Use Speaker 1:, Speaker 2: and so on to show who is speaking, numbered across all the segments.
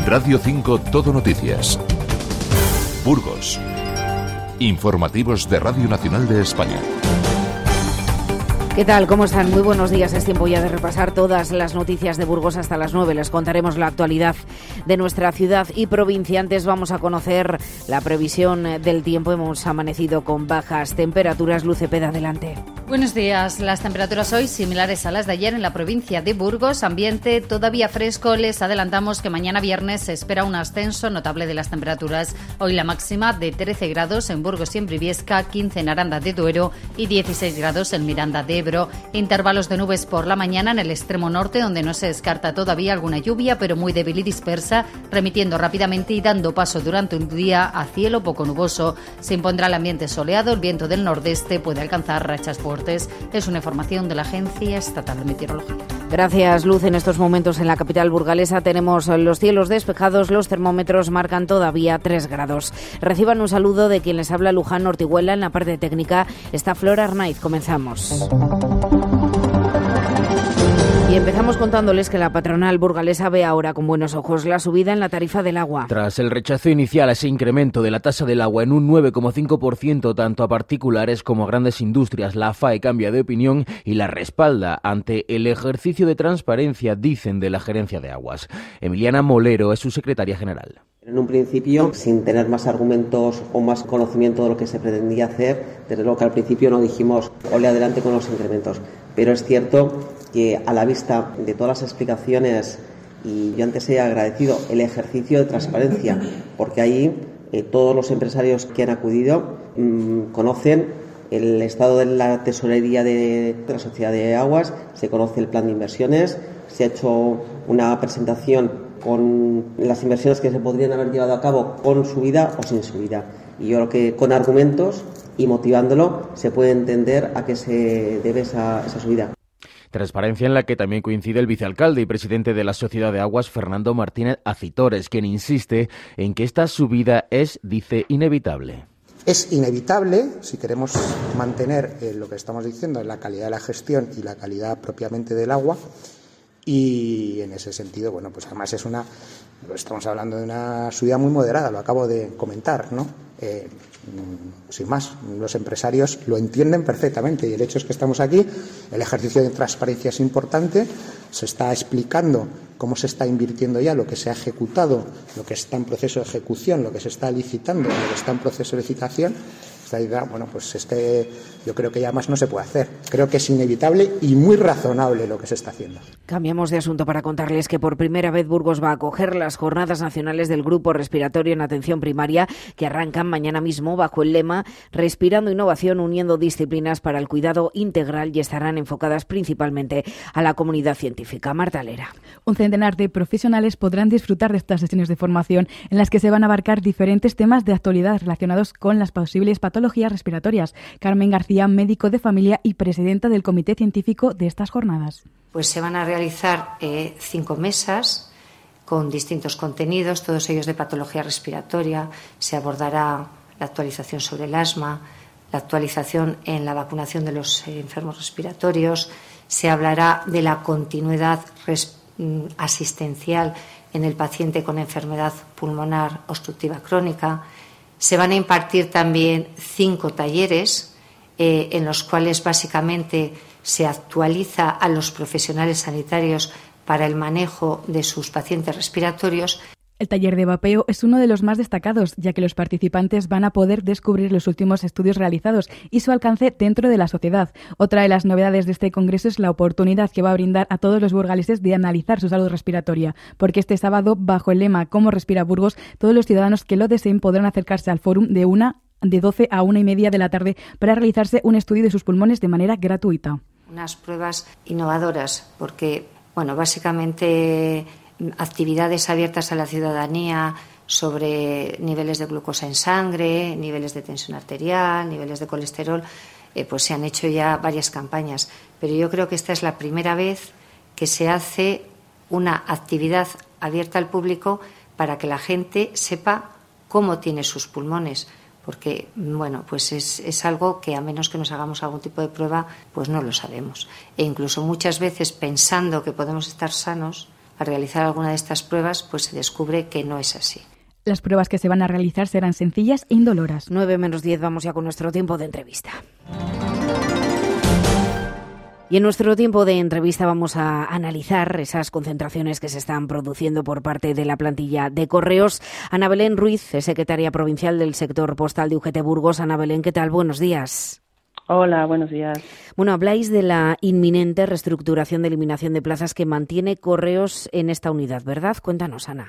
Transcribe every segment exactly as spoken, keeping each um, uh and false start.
Speaker 1: Radio cinco Todo Noticias. Burgos. Informativos de Radio Nacional de España.
Speaker 2: ¿Qué tal? ¿Cómo están? Muy buenos días. Es tiempo ya de repasar todas las noticias de Burgos hasta las nueve. Les contaremos la actualidad de nuestra ciudad y provincia. Antes vamos a conocer la previsión del tiempo. Hemos amanecido con bajas temperaturas. Luz Cepeda, adelante.
Speaker 3: Buenos días. Las temperaturas hoy similares a las de ayer en la provincia de Burgos. Ambiente todavía fresco. Les adelantamos que mañana viernes se espera un ascenso notable de las temperaturas. Hoy la máxima de trece grados en Burgos y en Briviesca, quince en Aranda de Duero y dieciséis grados en Miranda de Ebro. Intervalos de nubes por la mañana en el extremo norte, donde no se descarta todavía alguna lluvia, pero muy débil y dispersa, remitiendo rápidamente y dando paso durante un día a cielo poco nuboso. Se impondrá el ambiente soleado, el viento del nordeste puede alcanzar rachas fuertes. Es una información de la Agencia Estatal de Meteorología.
Speaker 2: Gracias, Luz. En estos momentos en la capital burgalesa tenemos los cielos despejados, los termómetros marcan todavía tres grados. Reciban un saludo de quien les habla, Luján Ortiguela. En la parte técnica está Flor Arnaiz. Comenzamos. Y empezamos contándoles que la patronal burgalesa ve ahora con buenos ojos la subida en la tarifa del agua.
Speaker 4: Tras el rechazo inicial a ese incremento de la tasa del agua en un nueve coma cinco por ciento tanto a particulares como a grandes industrias, la F A E cambia de opinión y la respalda ante el ejercicio de transparencia, dicen, de la Gerencia de Aguas. Emiliana Molero es su secretaria general.
Speaker 5: En un principio, sin tener más argumentos o más conocimiento de lo que se pretendía hacer, desde luego que al principio no dijimos ole adelante con los incrementos. Pero es cierto que a la vista de todas las explicaciones, y yo antes he agradecido el ejercicio de transparencia, porque ahí eh, todos los empresarios que han acudido mmm, conocen el estado de la tesorería de, de la Sociedad de Aguas, se conoce el plan de inversiones, se ha hecho una presentación con las inversiones que se podrían haber llevado a cabo con subida o sin subida. Y yo creo que con argumentos y motivándolo se puede entender a qué se debe esa, esa subida.
Speaker 4: Transparencia en la que también coincide el vicealcalde y presidente de la Sociedad de Aguas, Fernando Martínez Acitores, quien insiste en que esta subida es, dice, inevitable.
Speaker 6: Es inevitable si queremos mantener eh, lo que estamos diciendo, la calidad de la gestión y la calidad propiamente del agua. Y en ese sentido, bueno, pues además es una, estamos hablando de una subida muy moderada, lo acabo de comentar, ¿no? Eh, sin más, los empresarios lo entienden perfectamente y el hecho es que estamos aquí, el ejercicio de transparencia es importante, se está explicando cómo se está invirtiendo ya, lo que se ha ejecutado, lo que está en proceso de ejecución, lo que se está licitando, lo que está en proceso de licitación. Esta idea, bueno, pues es que yo creo que ya más no se puede hacer. Creo que es inevitable y muy razonable lo que se está haciendo.
Speaker 2: Cambiamos de asunto para contarles que por primera vez Burgos va a acoger las Jornadas Nacionales del Grupo Respiratorio en Atención Primaria, que arrancan mañana mismo bajo el lema Respirando Innovación, uniendo disciplinas para el cuidado integral, y estarán enfocadas principalmente a la comunidad científica. Marta Lera.
Speaker 7: Un centenar de profesionales podrán disfrutar de estas sesiones de formación en las que se van a abarcar diferentes temas de actualidad relacionados con las posibles patologías respiratorias. Carmen García, médico de familia y presidenta del comité científico de estas jornadas.
Speaker 8: Pues se van a realizar eh, cinco mesas con distintos contenidos, todos ellos de patología respiratoria. Se abordará la actualización sobre el asma, la actualización en la vacunación de los eh, enfermos respiratorios. Se hablará de la continuidad res- asistencial en el paciente con enfermedad pulmonar obstructiva crónica. Se van a impartir también cinco talleres eh, en los cuales básicamente se actualiza a los profesionales sanitarios para el manejo de sus pacientes respiratorios.
Speaker 7: El taller de vapeo es uno de los más destacados, ya que los participantes van a poder descubrir los últimos estudios realizados y su alcance dentro de la sociedad. Otra de las novedades de este congreso es la oportunidad que va a brindar a todos los burgaleses de analizar su salud respiratoria, porque este sábado, bajo el lema ¿Cómo respira Burgos?, todos los ciudadanos que lo deseen podrán acercarse al fórum de una de doce a una y media de la tarde para realizarse un estudio de sus pulmones de manera gratuita.
Speaker 8: Unas pruebas innovadoras, porque, bueno, básicamente actividades abiertas a la ciudadanía sobre niveles de glucosa en sangre, niveles de tensión arterial, niveles de colesterol, eh, pues se han hecho ya varias campañas. Pero yo creo que esta es la primera vez que se hace una actividad abierta al público para que la gente sepa cómo tiene sus pulmones. Porque, bueno, pues es, es algo que a menos que nos hagamos algún tipo de prueba, pues no lo sabemos. E incluso muchas veces pensando que podemos estar sanos, al realizar alguna de estas pruebas, pues se descubre que no es así.
Speaker 7: Las pruebas que se van a realizar serán sencillas e indoloras.
Speaker 2: nueve menos diez, vamos ya con nuestro tiempo de entrevista. Y en nuestro tiempo de entrevista vamos a analizar esas concentraciones que se están produciendo por parte de la plantilla de Correos. Ana Belén Ruiz es secretaria provincial del sector postal de U G T Burgos. Ana Belén, ¿qué tal? Buenos días.
Speaker 9: Hola, buenos días.
Speaker 2: Bueno, habláis de la inminente reestructuración de eliminación de plazas que mantiene Correos en esta unidad, ¿verdad? Cuéntanos, Ana.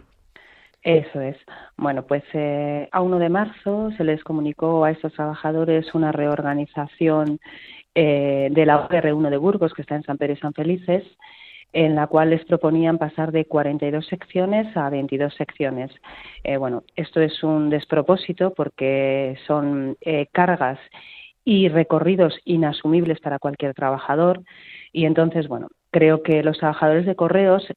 Speaker 9: Eso es. Bueno, pues eh, a uno de marzo se les comunicó a estos trabajadores una reorganización eh, de la R uno de Burgos, que está en San Pedro y San Felices, en la cual les proponían pasar de cuarenta y dos secciones a veintidós secciones. Eh, bueno, esto es un despropósito porque son eh, cargas y recorridos inasumibles para cualquier trabajador y entonces, bueno, creo que los trabajadores de Correos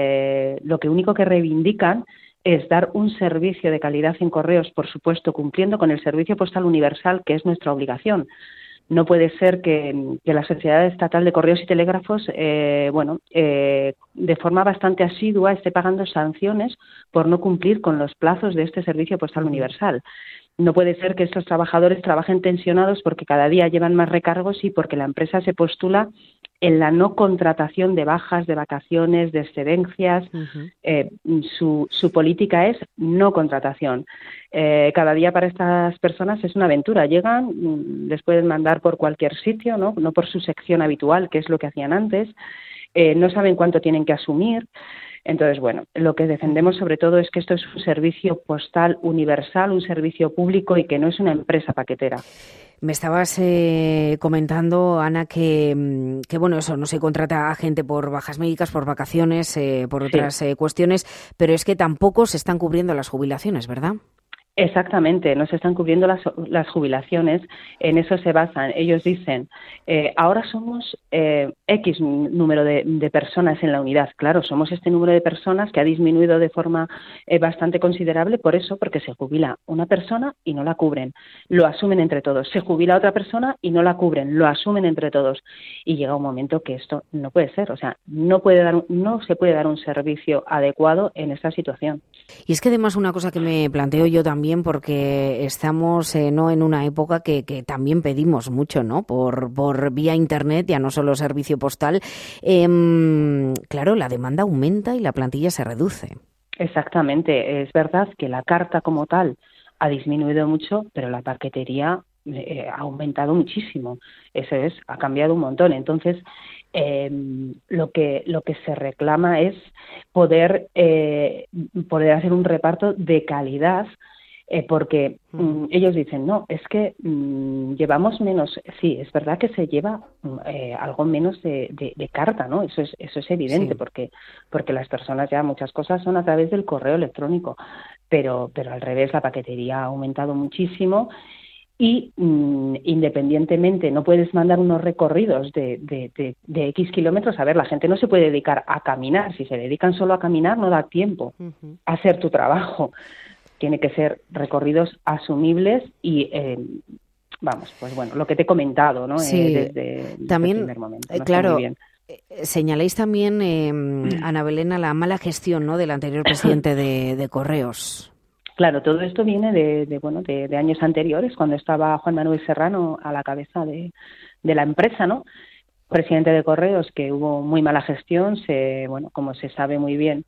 Speaker 9: eh, lo que único que reivindican es dar un servicio de calidad en Correos, por supuesto, cumpliendo con el servicio postal universal, que es nuestra obligación. No puede ser que, que la Sociedad Estatal de Correos y Telégrafos, eh, bueno, eh, de forma bastante asidua esté pagando sanciones por no cumplir con los plazos de este servicio postal universal. No puede ser que estos trabajadores trabajen tensionados porque cada día llevan más recargos y porque la empresa se postula en la no contratación de bajas, de vacaciones, de excedencias. Uh-huh. Eh, su, su política es no contratación. Eh, cada día para estas personas es una aventura. Llegan, les pueden mandar por cualquier sitio, ¿no? No por su sección habitual, que es lo que hacían antes. Eh, no saben cuánto tienen que asumir. Entonces, bueno, lo que defendemos sobre todo es que esto es un servicio postal universal, un servicio público y que no es una empresa paquetera.
Speaker 2: Me estabas eh, comentando, Ana, que, que bueno, eso, no se contrata a gente por bajas médicas, por vacaciones, eh, por otras sí. eh, cuestiones, pero es que tampoco se están cubriendo las jubilaciones, ¿verdad?
Speaker 9: Exactamente, no se están cubriendo las, las jubilaciones, en eso se basan. Ellos dicen, eh, ahora somos eh, X número de, de personas en la unidad. Claro, somos este número de personas que ha disminuido de forma eh, bastante considerable, por eso, porque se jubila una persona y no la cubren. Lo asumen entre todos. Se jubila otra persona y no la cubren. Lo asumen entre todos. Y llega un momento que esto no puede ser. O sea, no puede dar, no se puede dar un servicio adecuado en esta situación.
Speaker 2: Y es que además una cosa que me planteo yo también, porque estamos eh, no en una época que, que también pedimos mucho, ¿no? Por, por vía internet, ya no solo servicio postal. Eh, claro, la demanda aumenta y la plantilla se reduce.
Speaker 9: Exactamente. Es verdad que la carta como tal ha disminuido mucho, pero la paquetería eh, ha aumentado muchísimo. Eso es, ha cambiado un montón. Entonces, Eh, lo que lo que se reclama es poder eh, poder hacer un reparto de calidad, eh, porque mm, ellos dicen, no, es que mm, llevamos menos, sí, es verdad que se lleva eh, algo menos de, de, de carta, ¿no? Eso es eso es evidente, sí. porque porque las personas ya muchas cosas son a través del correo electrónico, pero pero al revés, la paquetería ha aumentado muchísimo. Y mmm, independientemente, no puedes mandar unos recorridos de, de, de, de X kilómetros. A ver, la gente no se puede dedicar a caminar. Si se dedican solo a caminar, no da tiempo uh-huh. a hacer tu trabajo. Tiene que ser recorridos asumibles y, eh, vamos, pues bueno, lo que te he comentado, ¿no?
Speaker 2: Sí,
Speaker 9: eh, desde,
Speaker 2: también,
Speaker 9: desde el primer momento. No
Speaker 2: claro.
Speaker 9: Muy bien.
Speaker 2: Señaláis también, eh, Ana Belén, la mala gestión, ¿no?, del anterior presidente de, de Correos.
Speaker 9: Claro, todo esto viene de, de bueno de, de años anteriores, cuando estaba Juan Manuel Serrano a la cabeza de, de la empresa, ¿no? Presidente de Correos, que hubo muy mala gestión, se bueno, como se sabe muy bien,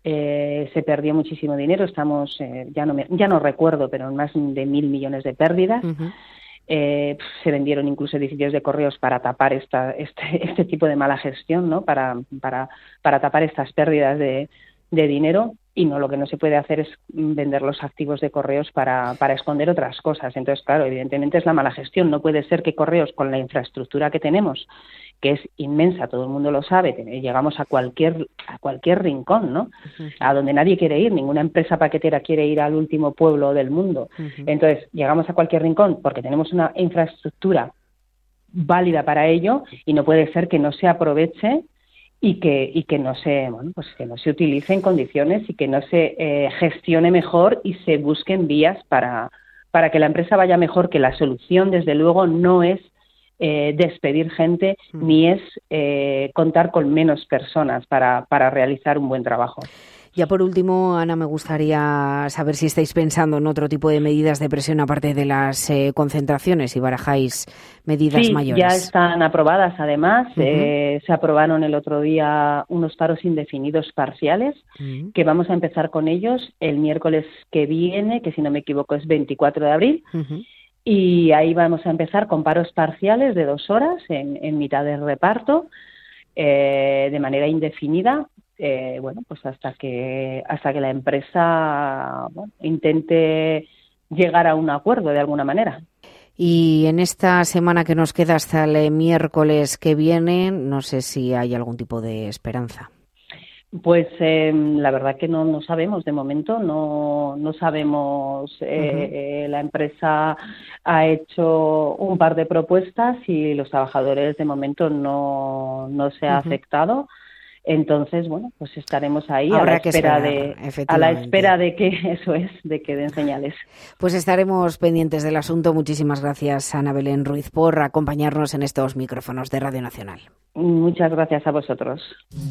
Speaker 9: eh, se perdió muchísimo dinero. Estamos eh, ya no me, ya no recuerdo, pero en más de mil millones de pérdidas. Uh-huh. Eh, se vendieron incluso edificios de Correos para tapar esta este este tipo de mala gestión, ¿no? Para para para tapar estas pérdidas de de dinero. Y no, lo que no se puede hacer es vender los activos de Correos para, para esconder otras cosas. Entonces, claro, evidentemente es la mala gestión. No puede ser que Correos, con la infraestructura que tenemos, que es inmensa, todo el mundo lo sabe, llegamos a cualquier a cualquier rincón, ¿no? Uh-huh. A donde nadie quiere ir, ninguna empresa paquetera quiere ir al último pueblo del mundo. Uh-huh. Entonces, llegamos a cualquier rincón porque tenemos una infraestructura válida para ello y no puede ser que no se aproveche y que y que no se bueno pues que no se utilice en condiciones y que no se eh, gestione mejor y se busquen vías para para que la empresa vaya mejor, que la solución desde luego no es eh, despedir gente, mm. ni es eh, contar con menos personas para, para realizar un buen trabajo.
Speaker 2: Ya por último, Ana, me gustaría saber si estáis pensando en otro tipo de medidas de presión aparte de las eh, concentraciones y barajáis medidas
Speaker 9: sí,
Speaker 2: mayores.
Speaker 9: Ya están aprobadas además. Uh-huh. Eh, se aprobaron el otro día unos paros indefinidos parciales, uh-huh. que vamos a empezar con ellos el miércoles que viene, que si no me equivoco es veinticuatro de abril. Uh-huh. Y ahí vamos a empezar con paros parciales de dos horas en, en mitad del reparto, eh, de manera indefinida. Eh, bueno, pues hasta que hasta que la empresa bueno, intente llegar a un acuerdo de alguna manera.
Speaker 2: Y en esta semana que nos queda hasta el miércoles que viene, no sé si hay algún tipo de esperanza.
Speaker 9: Pues eh, la verdad que no, no sabemos de momento, no, no sabemos. Eh, uh-huh. eh, la empresa ha hecho un par de propuestas y los trabajadores de momento no, no se ha uh-huh. aceptado. Entonces, bueno, pues estaremos ahí a la, espera de, a la espera de que, eso es, de que den señales.
Speaker 2: Pues estaremos pendientes del asunto. Muchísimas gracias, Ana Belén Ruiz, por acompañarnos en estos micrófonos de Radio Nacional.
Speaker 9: Muchas gracias a vosotros.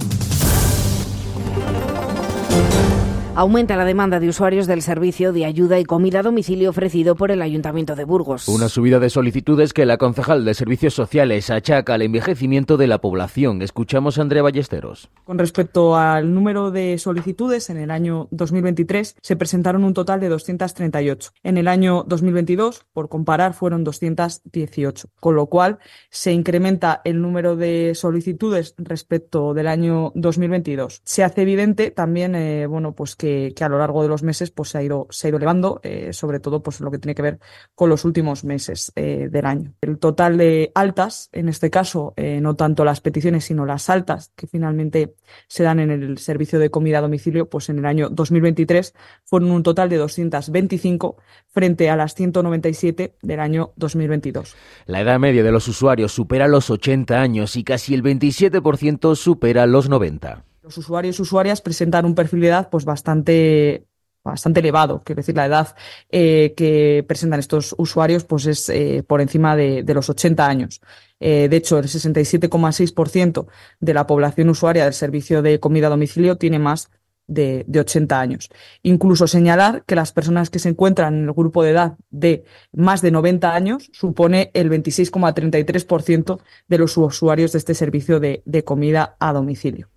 Speaker 2: Aumenta la demanda de usuarios del servicio de ayuda y comida a domicilio ofrecido por el Ayuntamiento de Burgos.
Speaker 4: Una subida de solicitudes que la concejal de Servicios Sociales achaca al envejecimiento de la población. Escuchamos a Andrea Ballesteros.
Speaker 10: Con respecto al número de solicitudes, en el año dos mil veintitrés se presentaron un total de doscientas treinta y ocho. En el año dos mil veintidós, por comparar, fueron doscientas dieciocho, con lo cual se incrementa el número de solicitudes respecto del año dos mil veintidós. Se hace evidente también, eh, bueno, pues que Que, que a lo largo de los meses pues se ha ido, se ha ido elevando, eh, sobre todo pues lo que tiene que ver con los últimos meses eh, del año. El total de altas, en este caso, eh, no tanto las peticiones, sino las altas que finalmente se dan en el servicio de comida a domicilio, pues en el año dos mil veintitrés fueron un total de doscientas veinticinco frente a las ciento noventa y siete del año dos mil veintidós.
Speaker 4: La edad media de los usuarios supera los ochenta años y casi el veintisiete por ciento supera los noventa.
Speaker 10: Los usuarios y usuarias presentan un perfil de edad pues bastante, bastante elevado. Quiero decir, la edad eh, que presentan estos usuarios pues es eh, por encima de, de los ochenta años. Eh, de hecho, el sesenta y siete coma seis por ciento de la población usuaria del servicio de comida a domicilio tiene más de, de ochenta años. Incluso señalar que las personas que se encuentran en el grupo de edad de más de noventa años supone el veintiséis coma treinta y tres por ciento de los usuarios de este servicio de, de comida a domicilio.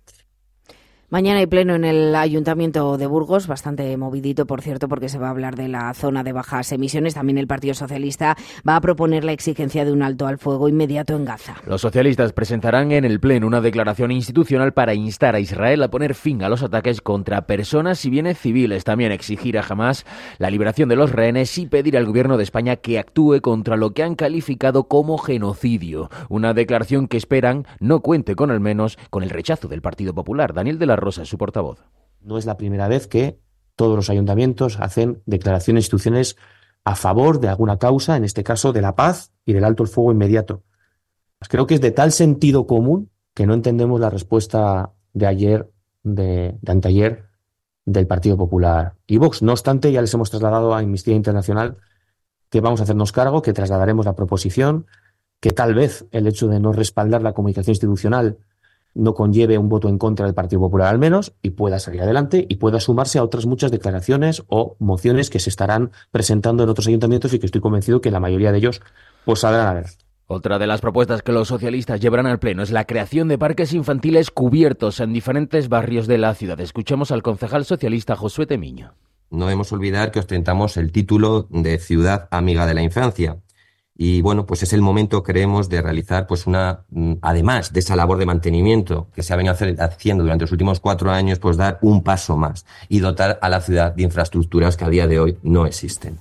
Speaker 2: Mañana hay pleno en el Ayuntamiento de Burgos, bastante movidito, por cierto, porque se va a hablar de la zona de bajas emisiones. También el Partido Socialista va a proponer la exigencia de un alto al fuego inmediato en Gaza.
Speaker 4: Los socialistas presentarán en el pleno una declaración institucional para instar a Israel a poner fin a los ataques contra personas y bienes civiles. También exigir a Hamás la liberación de los rehenes y pedir al Gobierno de España que actúe contra lo que han calificado como genocidio. Una declaración que esperan no cuente con al menos con el rechazo del Partido Popular. Daniel de la Rosa, su portavoz.
Speaker 11: No es la primera vez que todos los ayuntamientos hacen declaraciones institucionales a favor de alguna causa, en este caso de la paz y del alto el fuego inmediato. Creo que es de tal sentido común que no entendemos la respuesta de ayer, de, de anteayer, del Partido Popular y Vox. No obstante, ya les hemos trasladado a Amnistía Internacional que vamos a hacernos cargo, que trasladaremos la proposición, que tal vez el hecho de no respaldar la comunicación institucional no conlleve un voto en contra del Partido Popular al menos y pueda salir adelante y pueda sumarse a otras muchas declaraciones o mociones que se estarán presentando en otros ayuntamientos y que estoy convencido que la mayoría de ellos pues saldrán a ver.
Speaker 4: Otra de las propuestas que los socialistas llevarán al pleno es la creación de parques infantiles cubiertos en diferentes barrios de la ciudad. Escuchamos al concejal socialista Josué Temiño.
Speaker 12: No debemos olvidar que ostentamos el título de Ciudad Amiga de la Infancia. Y bueno, pues es el momento, creemos, de realizar pues una, además de esa labor de mantenimiento que se ha venido haciendo durante los últimos cuatro años, pues dar un paso más y dotar a la ciudad de infraestructuras que a día de hoy no existen.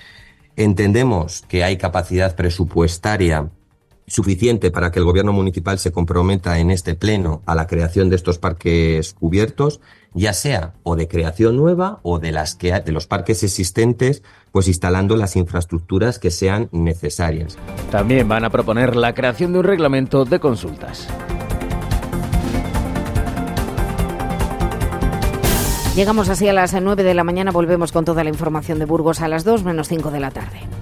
Speaker 12: Entendemos que hay capacidad presupuestaria suficiente para que el gobierno municipal se comprometa en este pleno a la creación de estos parques cubiertos, ya sea o de creación nueva o de las que de los parques existentes, pues instalando las infraestructuras que sean necesarias.
Speaker 4: También van a proponer la creación de un reglamento de consultas.
Speaker 2: Llegamos así a las nueve de la mañana, volvemos con toda la información de Burgos a las dos menos cinco de la tarde.